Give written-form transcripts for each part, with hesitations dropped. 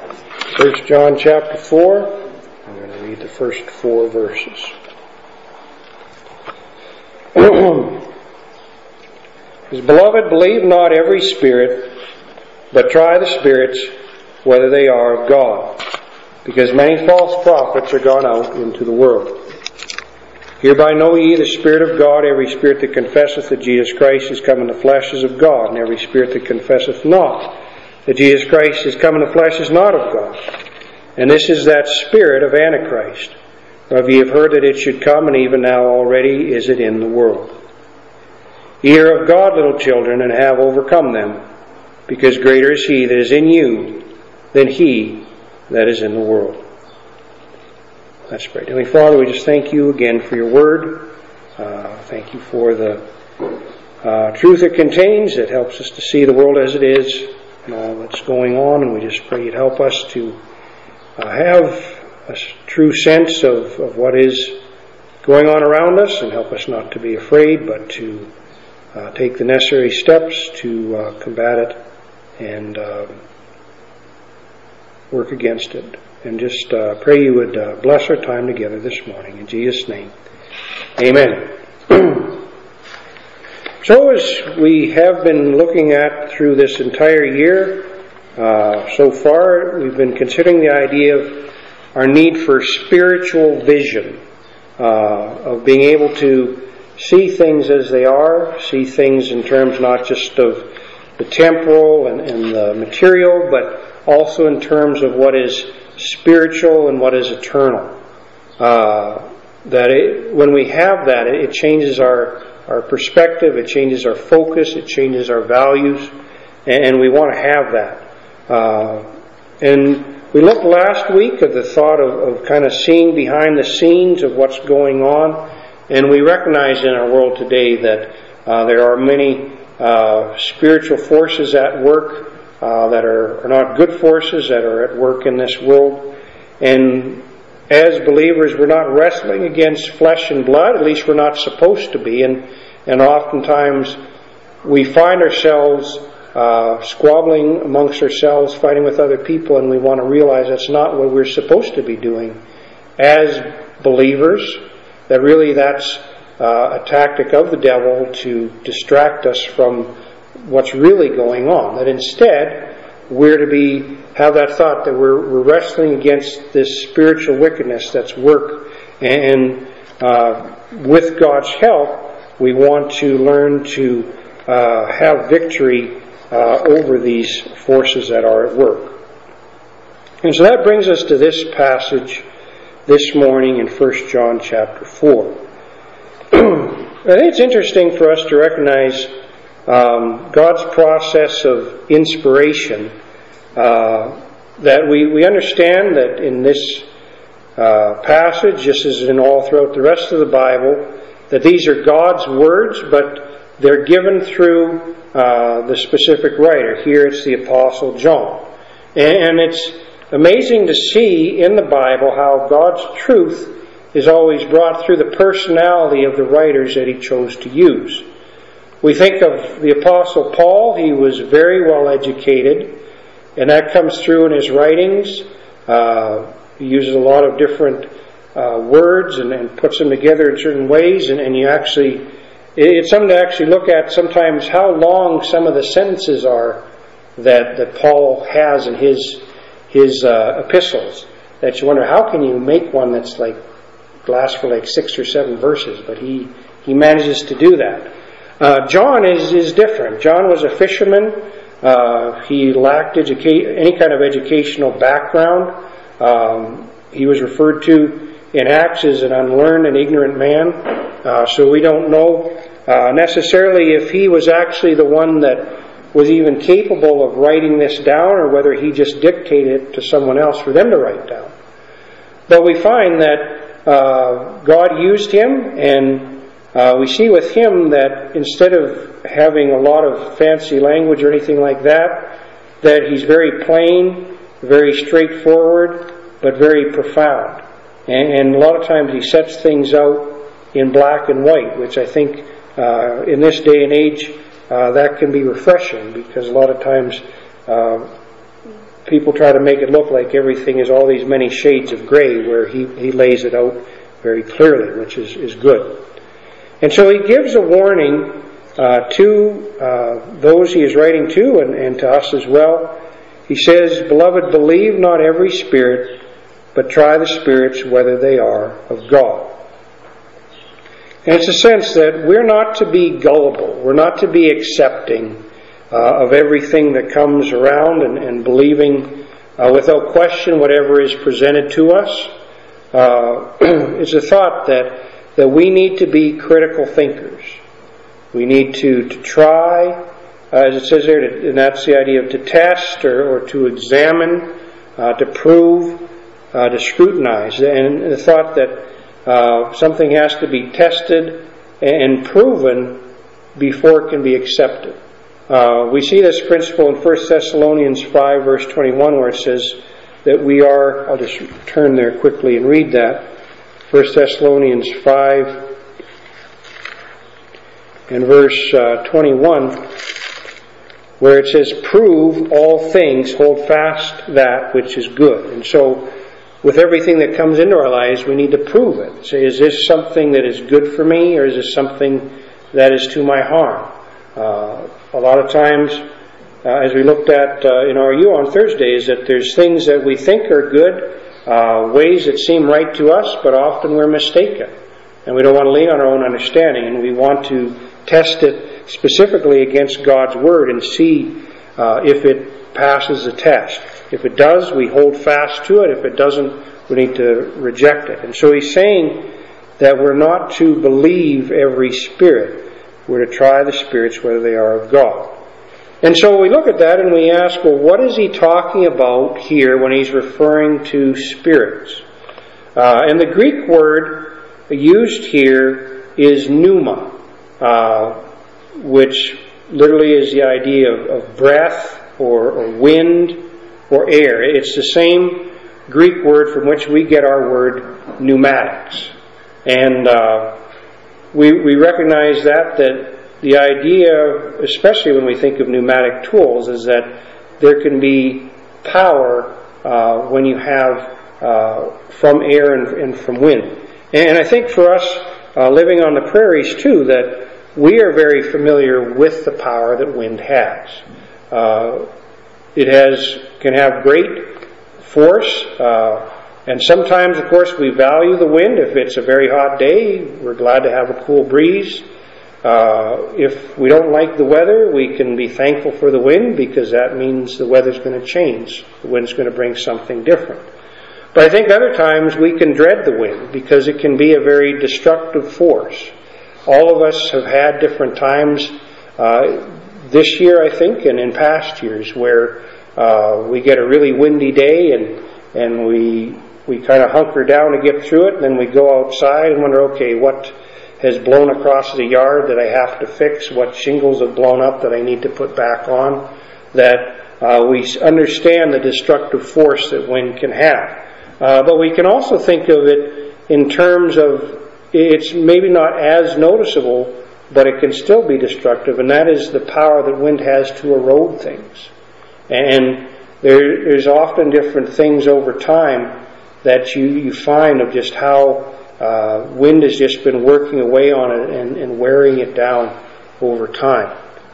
1 John chapter 4. I'm going to read the first 4 verses. His beloved, believe not every spirit, but try the spirits whether they are of God, because many false prophets are gone out into the world. Hereby know ye the Spirit of God. Every spirit that confesseth that Jesus Christ is come in the flesh is of God, and every spirit that confesseth not that Jesus Christ is come in the flesh is not of God. And this is that spirit of Antichrist, whereof ye have heard that it should come, and even now already is it in the world. Ye are of God, little children, and have overcome them, because greater is He that is in you than he that is in the world. Let's pray. Heavenly Father, we just thank you again for your word. Thank you for the truth it contains that helps us to see the world as it is and all that's going on. And we just pray you'd help us to have a true sense of what is going on around us, and help us not to be afraid, but to take the necessary steps to combat it and work against it. And just pray you would bless our time together this morning. In Jesus' name, amen. So as we have been looking at through this entire year, so far we've been considering the idea of our need for spiritual vision, of being able to see things as they are, see things in terms not just of the temporal and the material, but also in terms of what is spiritual and what is eternal. When we have that, it changes our perspective, it changes our focus, it changes our values, and we want to have that. And we looked last week at the thought of kind of seeing behind the scenes of what's going on, and we recognize in our world today that there are many spiritual forces at work that are not good forces that are at work in this world. And as believers, we're not wrestling against flesh and blood, at least we're not supposed to be. And oftentimes we find ourselves squabbling amongst ourselves, fighting with other people, and we want to realize that's not what we're supposed to be doing as believers, that really that's a tactic of the devil to distract us from what's really going on. That instead, we're to have that thought that we're wrestling against this spiritual wickedness that's work, and with God's help, we want to learn to have victory over these forces that are at work. And so that brings us to this passage this morning in 1 John chapter 4. I think it's interesting for us to recognize God's process of inspiration, that we understand that in this passage, just as in all throughout the rest of the Bible, that these are God's words, but they're given through the specific writer. Here it's the Apostle John. And it's amazing to see in the Bible how God's truth is always brought through the personality of the writers that He chose to use. We think of the Apostle Paul. He was very well educated, and that comes through in his writings. He uses a lot of different words and puts them together in certain ways, and it's something to actually look at sometimes how long some of the sentences are that Paul has in his epistles, that you wonder, how can you make one that's lasts for 6 or 7 verses, but he manages to do that. John is different. John was a fisherman. He lacked any kind of educational background. He was referred to in Acts as an unlearned and ignorant man. So we don't know necessarily if he was actually the one that was even capable of writing this down, or whether he just dictated it to someone else for them to write down. But we find that God used him, and we see with him that instead of having a lot of fancy language or anything like that he's very plain, very straightforward, but very profound. And a lot of times he sets things out in black and white, which I think in this day and age that can be refreshing, because a lot of times people try to make it look like everything is all these many shades of gray, where he lays it out very clearly, which is good. And so he gives a warning to those he is writing to, and to us as well. He says, "Beloved, believe not every spirit, but try the spirits whether they are of God." And it's a sense that we're not to be gullible. We're not to be accepting of everything that comes around and believing without question whatever is presented to us. It's a thought that we need to be critical thinkers. We need to try, as it says there, and that's the idea of to test or to examine, to prove, to scrutinize. And the thought that something has to be tested and proven before it can be accepted. We see this principle in 1 Thessalonians 5 verse 21, where it says that we are, I'll just turn there quickly and read that. 1 Thessalonians 5 and verse 21, where it says, "Prove all things, hold fast that which is good." And so, with everything that comes into our lives, we need to prove it. Say, is this something that is good for me, or is this something that is to my harm? A lot of times, as we looked at in RU on Thursday, is that there's things that we think are good, ways that seem right to us, but often we're mistaken. And we don't want to lean on our own understanding, and we want to test it specifically against God's Word and see if it passes the test. If it does, we hold fast to it. If it doesn't, we need to reject it. And so he's saying that we're not to believe every spirit. We're to try the spirits whether they are of God. And so we look at that and we ask, well, what is he talking about here when he's referring to spirits? And the Greek word used here is pneuma, which literally is the idea of breath or wind or air. It's the same Greek word from which we get our word pneumatics. And we recognize that the idea, especially when we think of pneumatic tools, is that there can be power when you have from air and from wind. And I think for us living on the prairies too, that we are very familiar with the power that wind has. It can have great force, and sometimes, of course, we value the wind. If it's a very hot day, we're glad to have a cool breeze. If we don't like the weather, we can be thankful for the wind, because that means the weather's going to change. The wind's going to bring something different. But I think other times we can dread the wind, because it can be a very destructive force. All of us have had different times this year, I think, and in past years, where we get a really windy day and we kind of hunker down to get through it, and then we go outside and wonder, okay, what has blown across the yard that I have to fix? What shingles have blown up that I need to put back on? That we understand the destructive force that wind can have. But we can also think of it in terms of, it's maybe not as noticeable, but it can still be destructive, and that is the power that wind has to erode things. And there's often different things over time that you find of just how wind has just been working away on it and wearing it down over time.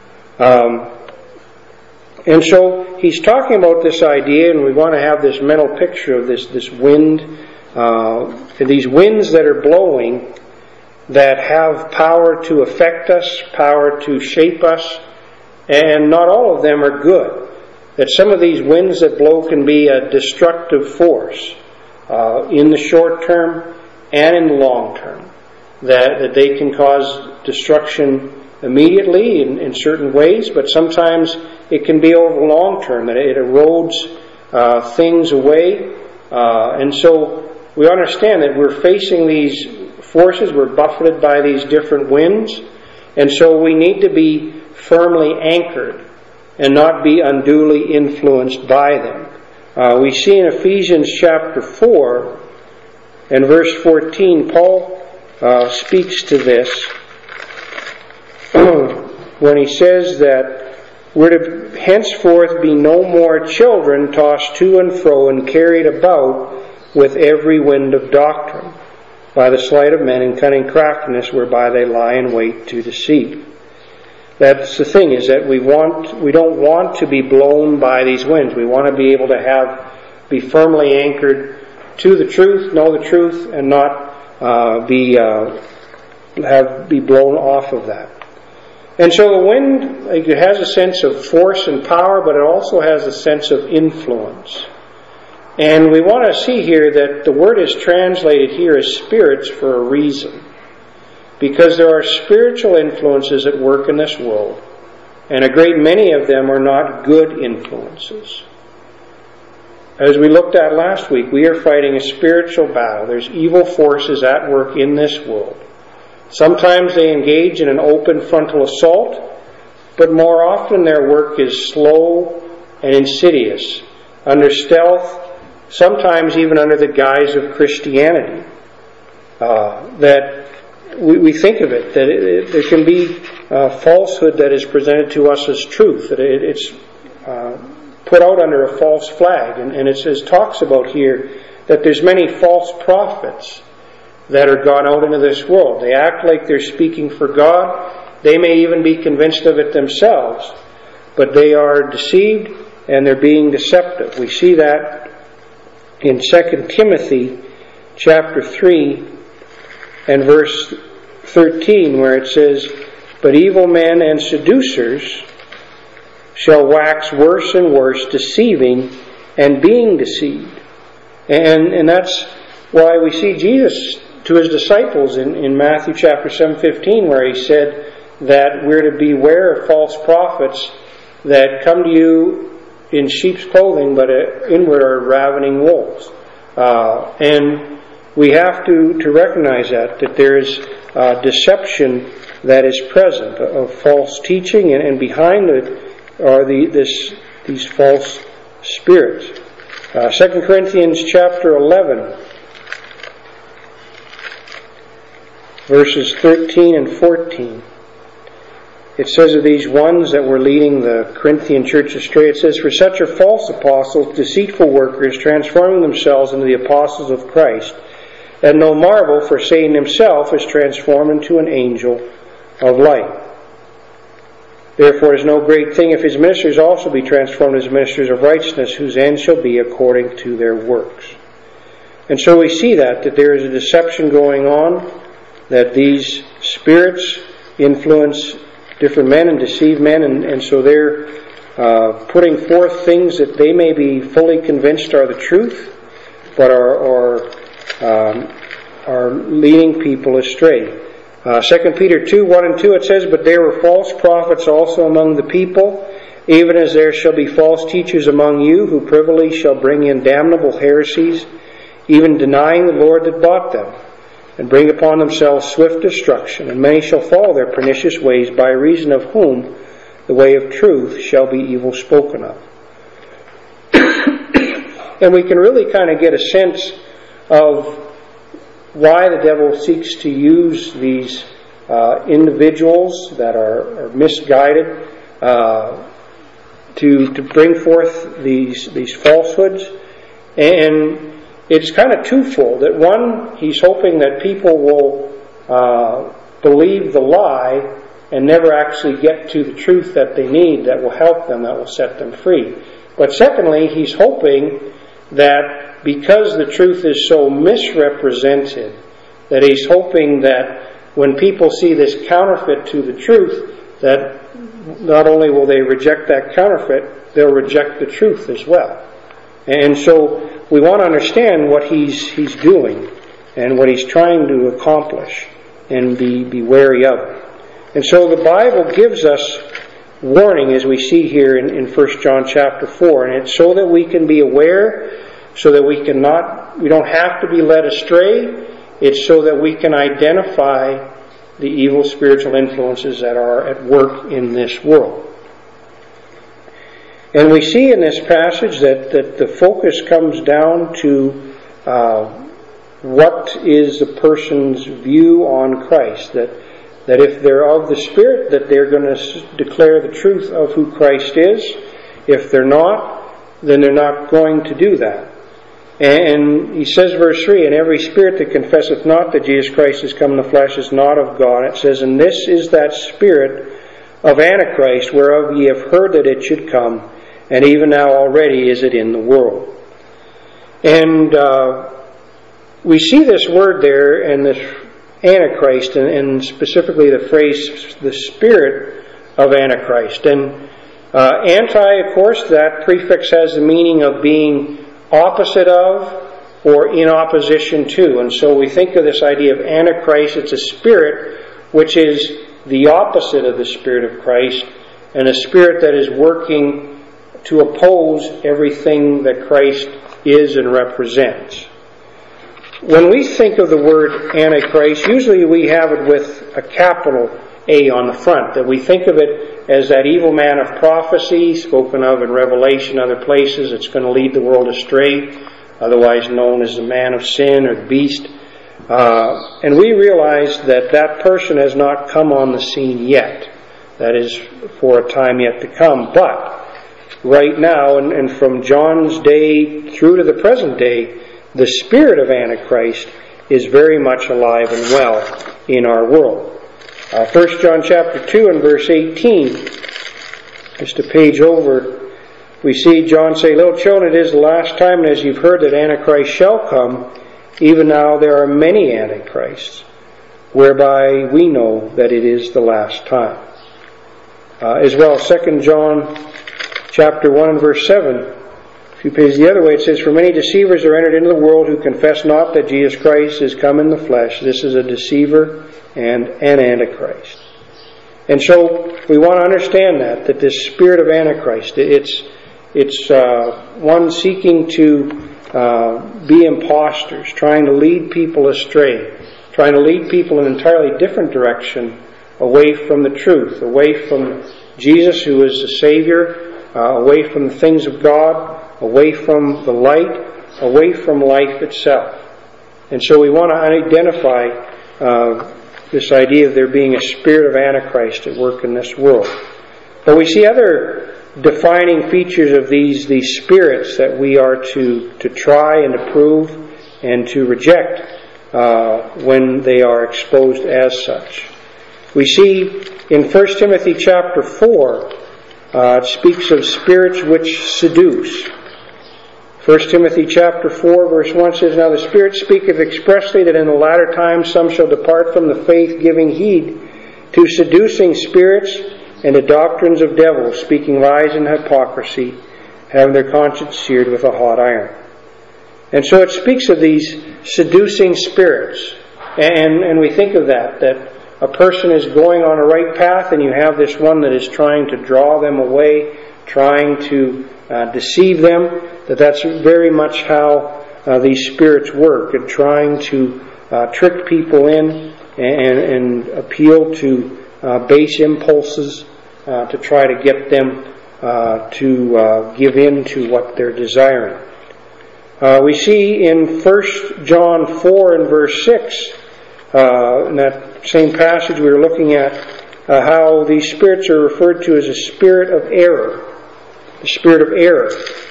And so he's talking about this idea, and we want to have this mental picture of this wind, these winds that are blowing that have power to affect us, power to shape us, and not all of them are good. That some of these winds that blow can be a destructive force in the short term and in the long term. That they can cause destruction immediately in certain ways, but sometimes it can be over the long term, that it erodes things away. And so we understand that we're facing these forces, we're buffeted by these different winds, and so we need to be firmly anchored and not be unduly influenced by them. We see in Ephesians chapter 4 and verse 14, Paul speaks to this when he says that we're to henceforth be no more children tossed to and fro and carried about with every wind of doctrine, by the sleight of men and cunning craftiness whereby they lie in wait to deceive. That's the thing, is that we don't want to be blown by these winds. We want to be able to be firmly anchored to the truth, know the truth, and not be blown off of that. And so the wind, it has a sense of force and power, but it also has a sense of influence. And we want to see here that the word is translated here as spirits for a reason. Because there are spiritual influences at work in this world, and a great many of them are not good influences. As we looked at last week, we are fighting a spiritual battle. There's evil forces at work in this world. Sometimes they engage in an open frontal assault, but more often their work is slow and insidious, under stealth, sometimes even under the guise of Christianity. That we think of it, that there can be falsehood that is presented to us as truth, that it's put out under a false flag. And it says, talks about here that there's many false prophets that are gone out into this world. They act like they're speaking for God. They may even be convinced of it themselves, but they are deceived and they're being deceptive. We see that in 2 Timothy chapter 3 and verse 13, where it says, "But evil men and seducers shall wax worse and worse, deceiving and being deceived." And that's why we see Jesus to his disciples in Matthew chapter 7:15, where he said that we're to beware of false prophets that come to you in sheep's clothing, but inward are ravening wolves. And we have to recognize that there is deception that is present of false teaching, and behind it are these false spirits. 2 Corinthians chapter 11, verses 13 and 14. It says of these ones that were leading the Corinthian church astray, it says, "For such are false apostles, deceitful workers, transforming themselves into the apostles of Christ. And no marvel, for Satan himself is transformed into an angel of light. Therefore it is no great thing if his ministers also be transformed as ministers of righteousness, whose end shall be according to their works." And so we see that there is a deception going on, that these spirits influence different men and deceive men, and so they're putting forth things that they may be fully convinced are the truth, but are leading people astray. 2 Peter 2:1 and 2, it says, "But there were false prophets also among the people, even as there shall be false teachers among you, who privily shall bring in damnable heresies, even denying the Lord that bought them, and bring upon themselves swift destruction. And many shall follow their pernicious ways, by reason of whom the way of truth shall be evil spoken of." And we can really kind of get a sense of why the devil seeks to use these individuals that are misguided to bring forth these falsehoods. And it's kind of twofold. That one, he's hoping that people will believe the lie and never actually get to the truth that they need, that will help them, that will set them free. But secondly, he's hoping that because the truth is so misrepresented, that he's hoping that when people see this counterfeit to the truth, that not only will they reject that counterfeit, they'll reject the truth as well. And so we want to understand what he's doing and what he's trying to accomplish, and be wary of it. And so the Bible gives us warning, as we see here in 1 John chapter 4, and it's so that we can be aware, so that we don't have to be led astray. It's so that we can identify the evil spiritual influences that are at work in this world. And we see in this passage that the focus comes down to what is the person's view on Christ. That that if they're of the Spirit, that they're going to declare the truth of who Christ is. If they're not, then they're not going to do that. And he says, verse 3, and every spirit that confesseth not that Jesus Christ is come in the flesh is not of God. It says, and this is that spirit of Antichrist, whereof ye have heard that it should come, and even now already is it in the world. And we see this word there, and this Antichrist, and specifically the phrase, the spirit of Antichrist. And anti, of course, that prefix has the meaning of being opposite of or in opposition to. And so we think of this idea of Antichrist, it's a spirit which is the opposite of the Spirit of Christ, and a spirit that is working to oppose everything that Christ is and represents. When we think of the word Antichrist, usually we have it with a capital A on the front, that we think of it as that evil man of prophecy spoken of in Revelation and other places. It's going to lead the world astray, otherwise known as the man of sin or the beast. And we realize that that person has not come on the scene yet. That is for a time yet to come. But right now, and from John's day through to the present day, the spirit of Antichrist is very much alive and well in our world. 1 John chapter 2 and verse 18, just a page over, we see John say, little children, it is the last time, and as you've heard that Antichrist shall come, even now there are many Antichrists, whereby we know that it is the last time. As well, 2 John chapter 1 and verse 7, a few pages the other way, it says, for many deceivers are entered into the world who confess not that Jesus Christ is come in the flesh. This is a deceiver and an Antichrist. And so we want to understand that this spirit of Antichrist, it's one seeking to be imposters, trying to lead people astray, trying to lead people in an entirely different direction, away from the truth, away from Jesus who is the Savior, away from the things of God, away from the light, away from life itself. And so we want to identify this idea of there being a spirit of Antichrist at work in this world. But we see other defining features of these spirits that we are to try and to prove and to reject when they are exposed as such. We see in 1 Timothy chapter 4, it speaks of spirits which seduce. 1 Timothy chapter 4 verse 1 says, now the Spirit speaketh expressly that in the latter times some shall depart from the faith, giving heed to seducing spirits and to doctrines of devils, speaking lies and hypocrisy, having their conscience seared with a hot iron. And so it speaks of these seducing spirits. And we think of that a person is going on a right path and you have this one that is trying to draw them away, trying to deceive them, that's very much how these spirits work, and trying to trick people in and appeal to base impulses to try to get them to give in to what they're desiring. We see in 1 John 4 and verse 6, in that same passage we were looking at, how these spirits are referred to as a spirit of error. The spirit of error,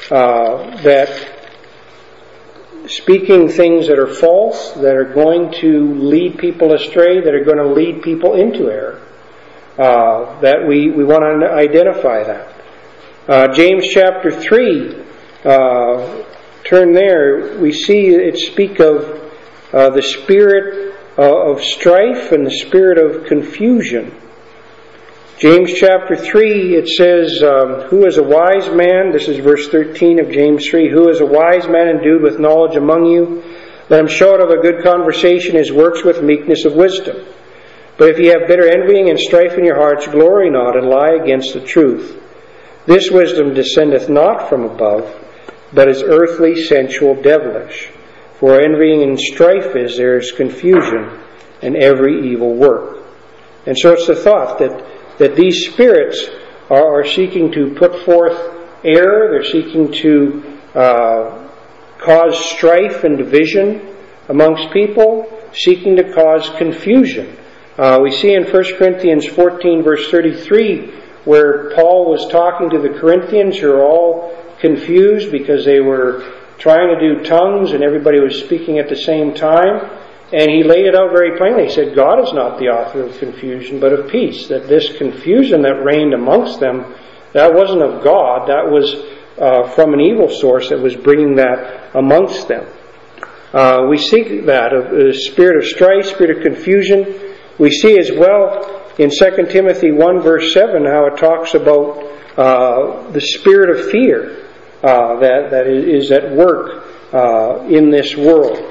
that speaking things that are false, that are going to lead people astray, that are going to lead people into error. That we want to identify that. James chapter 3, turn there, we see it speak of the spirit of strife and the spirit of confusion. James chapter 3, it says, who is a wise man? This is verse 13 of James 3. Who is a wise man endued with knowledge among you? Let him show it of a good conversation, his works with meekness of wisdom. But if ye have bitter envying and strife in your hearts, glory not and lie against the truth. This wisdom descendeth not from above, but is earthly, sensual, devilish. For envying and strife there is confusion and every evil work. And so it's the thought that these spirits are seeking to put forth error, they're seeking to cause strife and division amongst people, seeking to cause confusion We see in 1 Corinthians 14 verse 33 where Paul was talking to the Corinthians who are all confused because they were trying to do tongues and everybody was speaking at the same time. And he laid it out very plainly. He said, God is not the author of confusion, but of peace. That this confusion that reigned amongst them, that wasn't of God. That was from an evil source that was bringing that amongst them. We see that, a spirit of strife, spirit of confusion. We see as well in 2 Timothy 1 verse 7 how it talks about the spirit of fear that is at work in this world.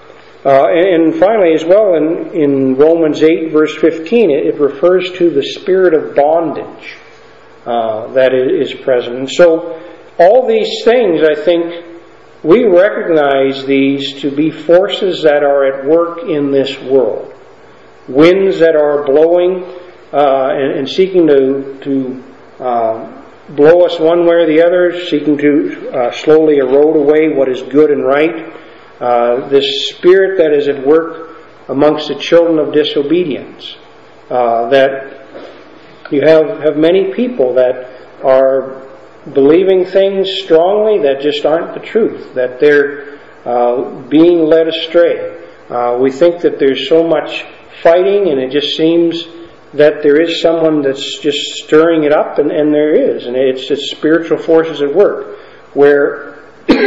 And finally as well in Romans 8 verse 15 it refers to the spirit of bondage that is present. And so all these things, I think, we recognize these to be forces that are at work in this world. Winds that are blowing and seeking to blow us one way or the other, seeking to slowly erode away what is good and right. This spirit that is at work amongst the children of disobedience. That you have many people that are believing things strongly that just aren't the truth, that they're being led astray. We think that there's so much fighting and it just seems that there is someone that's just stirring it up, and there is. And it's just spiritual forces at work where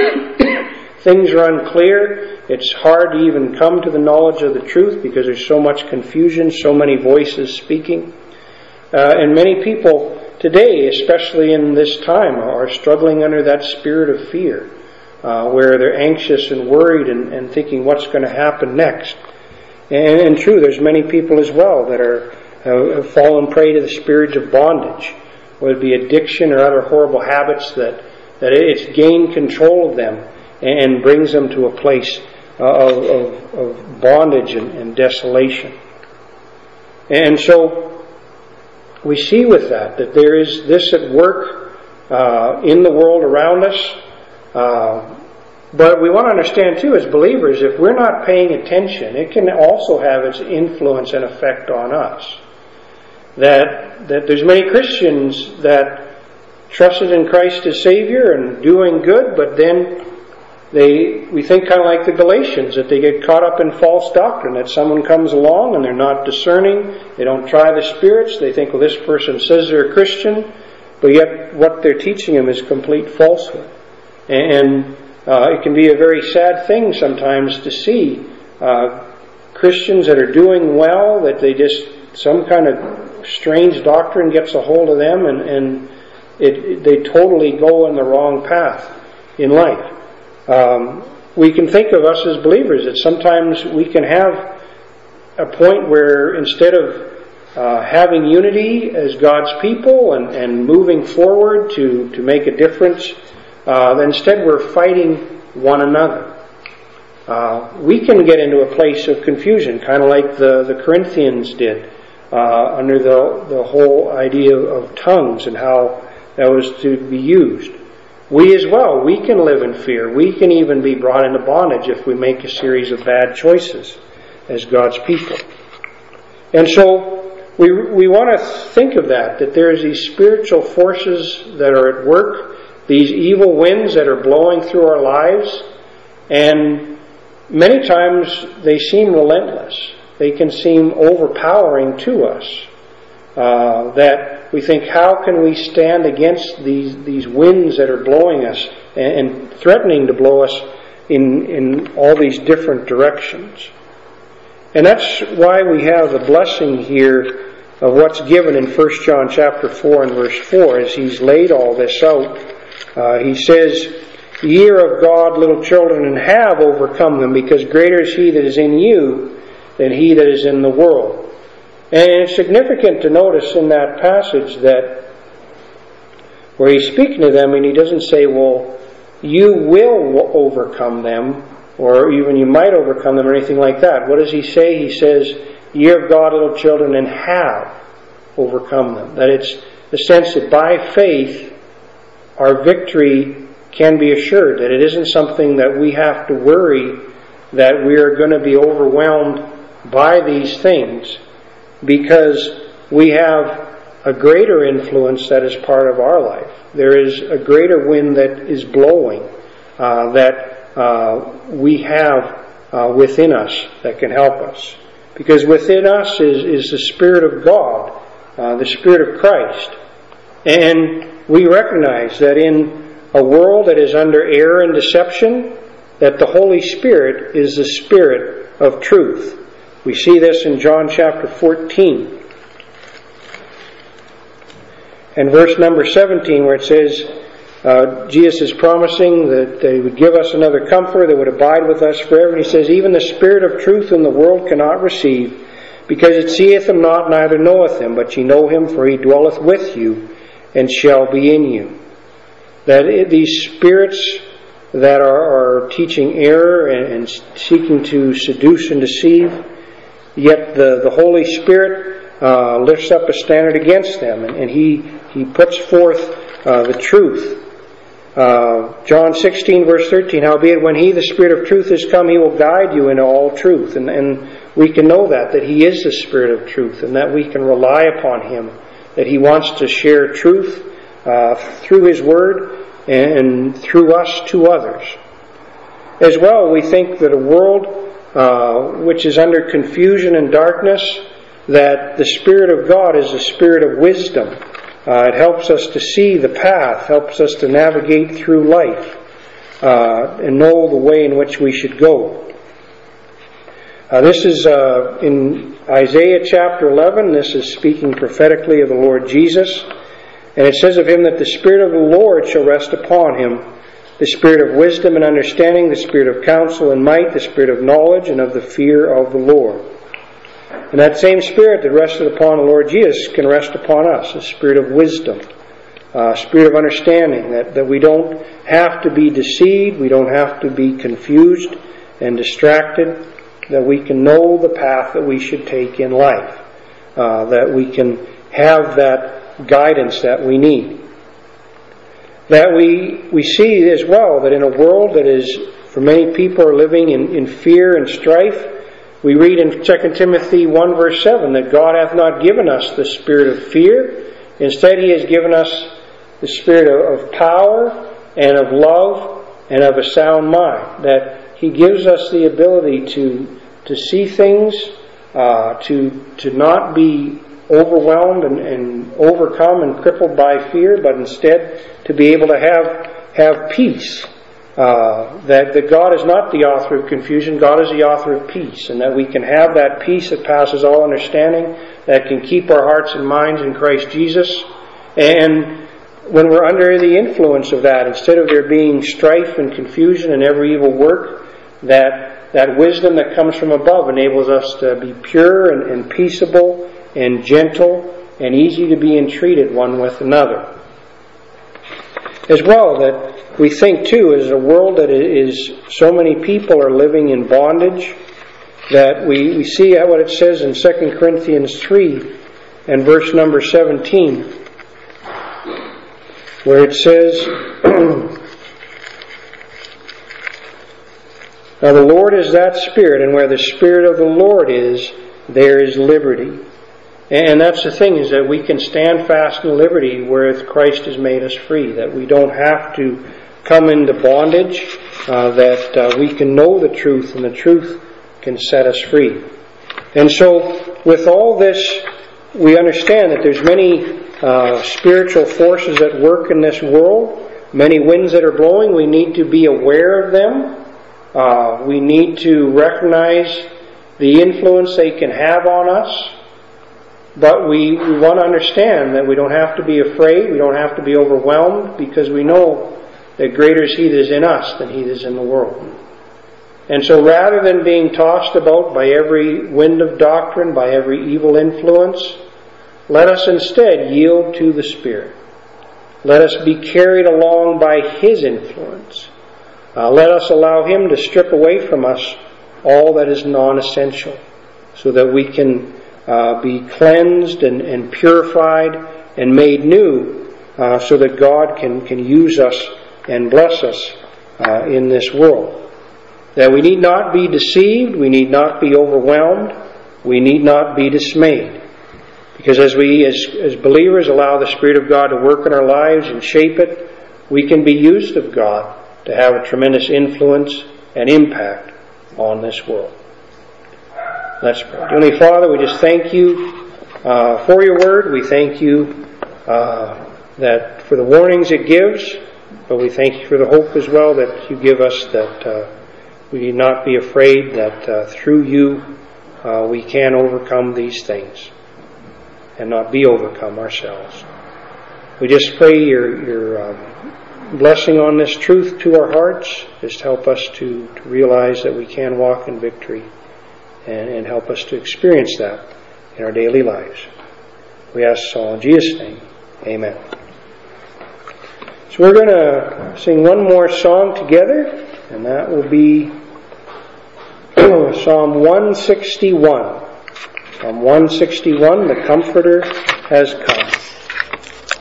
things are unclear. It's hard to even come to the knowledge of the truth because there's so much confusion, so many voices speaking. And many people today, especially in this time, are struggling under that spirit of fear, where they're anxious and worried and thinking what's going to happen next. And true, there's many people as well that have fallen prey to the spirits of bondage, whether it be addiction or other horrible habits that it's gained control of them and brings them to a place of bondage and desolation. And so we see with that there is this at work in the world around us. But we want to understand too, as believers, if we're not paying attention, it can also have its influence and effect on us. That there's many Christians that trusted in Christ as Savior and doing good, but then we think kind of like the Galatians, that they get caught up in false doctrine, that someone comes along and they're not discerning, they don't try the spirits, they think, well, this person says they're a Christian, but yet what they're teaching them is complete falsehood. And it can be a very sad thing sometimes to see Christians that are doing well, that some kind of strange doctrine gets a hold of them and they totally go in the wrong path in life. We can think of us as believers that sometimes we can have a point where instead of having unity as God's people and moving forward to make a difference, instead we're fighting one another. We can get into a place of confusion, kind of like the Corinthians did, under the whole idea of tongues and how that was to be used. We as well, we can live in fear. We can even be brought into bondage if we make a series of bad choices as God's people. And so we want to think of that there's these spiritual forces that are at work, these evil winds that are blowing through our lives, and many times they seem relentless. They can seem overpowering to us. That we think, how can we stand against these winds that are blowing us and threatening to blow us in all these different directions? And that's why we have the blessing here of what's given in 1 John chapter 4 and verse 4, as he's laid all this out. He says, "Ye are of God, little children, and have overcome them, because greater is he that is in you than he that is in the world." And it's significant to notice in that passage that where he's speaking to them and he doesn't say, well, you will overcome them, or even you might overcome them, or anything like that. What does he say? He says, "Ye are of God, little children, and have overcome them." That it's the sense that by faith our victory can be assured, that it isn't something that we have to worry that we are going to be overwhelmed by these things. because we have a greater influence that is part of our life. There is a greater wind that is blowing that we have within us that can help us. Because within us is the Spirit of God, the Spirit of Christ. And we recognize that in a world that is under error and deception, that the Holy Spirit is the Spirit of truth. We see this in John chapter 14. And verse number 17, where it says, Jesus is promising that He would give us another comforter that would abide with us forever. And He says, even the Spirit of truth whom the world cannot receive, because it seeth Him not, neither knoweth Him. But ye know Him, for He dwelleth with you, and shall be in you. That these spirits that are teaching error and seeking to seduce and deceive, yet the Holy Spirit lifts up a standard against them, and He puts forth the truth. John 16 verse 13, howbeit when He, the Spirit of truth, is come, He will guide you into all truth. And we can know that He is the Spirit of truth, and that we can rely upon Him, that He wants to share truth through His Word and through us to others. As well, we think that a world which is under confusion and darkness, that the Spirit of God is the Spirit of wisdom. It helps us to see the path, helps us to navigate through life, and know the way in which we should go. This is in Isaiah chapter 11. This is speaking prophetically of the Lord Jesus. And it says of Him that the Spirit of the Lord shall rest upon Him, the Spirit of wisdom and understanding, the Spirit of counsel and might, the Spirit of knowledge and of the fear of the Lord. And that same Spirit that rested upon the Lord Jesus can rest upon us, a Spirit of wisdom, a Spirit of understanding, that we don't have to be deceived, we don't have to be confused and distracted, that we can know the path that we should take in life, that we can have that guidance that we need. That we see as well that in a world that is, for many people, are living in fear and strife, we read in 2 Timothy 1 verse 7 that God hath not given us the spirit of fear. Instead, He has given us the spirit of power and of love and of a sound mind. That He gives us the ability to see things, to not be overwhelmed and overcome and crippled by fear, but instead to be able to have peace. That God is not the author of confusion, God is the author of peace, and that we can have that peace that passes all understanding, that can keep our hearts and minds in Christ Jesus. And when we're under the influence of that, instead of there being strife and confusion and every evil work, that wisdom that comes from above enables us to be pure and peaceable and gentle and easy to be entreated one with another. As well, that we think too, is a world that is so many people are living in bondage, that we see what it says in 2 Corinthians 3 and verse number 17, where it says, now the Lord is that Spirit, and where the Spirit of the Lord is, there is liberty. And that's the thing, is that we can stand fast in liberty where Christ has made us free, that we don't have to come into bondage, that we can know the truth, and the truth can set us free. And so with all this, we understand that there's many spiritual forces at work in this world, many winds that are blowing. We need to be aware of them. We need to recognize the influence they can have on us. But we want to understand that we don't have to be afraid, we don't have to be overwhelmed, because we know that greater is He that is in us than he that is in the world. And so rather than being tossed about by every wind of doctrine, by every evil influence, let us instead yield to the Spirit. Let us be carried along by His influence. Let us allow Him to strip away from us all that is non-essential, so that we can be cleansed and purified and made new, so that God can use us and bless us in this world. That we need not be deceived, we need not be overwhelmed, we need not be dismayed. Because as we, as believers, allow the Spirit of God to work in our lives and shape it, we can be used of God to have a tremendous influence and impact on this world. Let's pray. Heavenly Father, we just thank you for your word. We thank you that for the warnings it gives, but we thank you for the hope as well that you give us, that we need not be afraid, that through you we can overcome these things and not be overcome ourselves. We just pray your blessing on this truth to our hearts. Just help us to realize that we can walk in victory, and help us to experience that in our daily lives. We ask all in Jesus' name. Amen. So we're going to sing one more song together, and that will be Psalm 161. Psalm 161, The Comforter Has Come.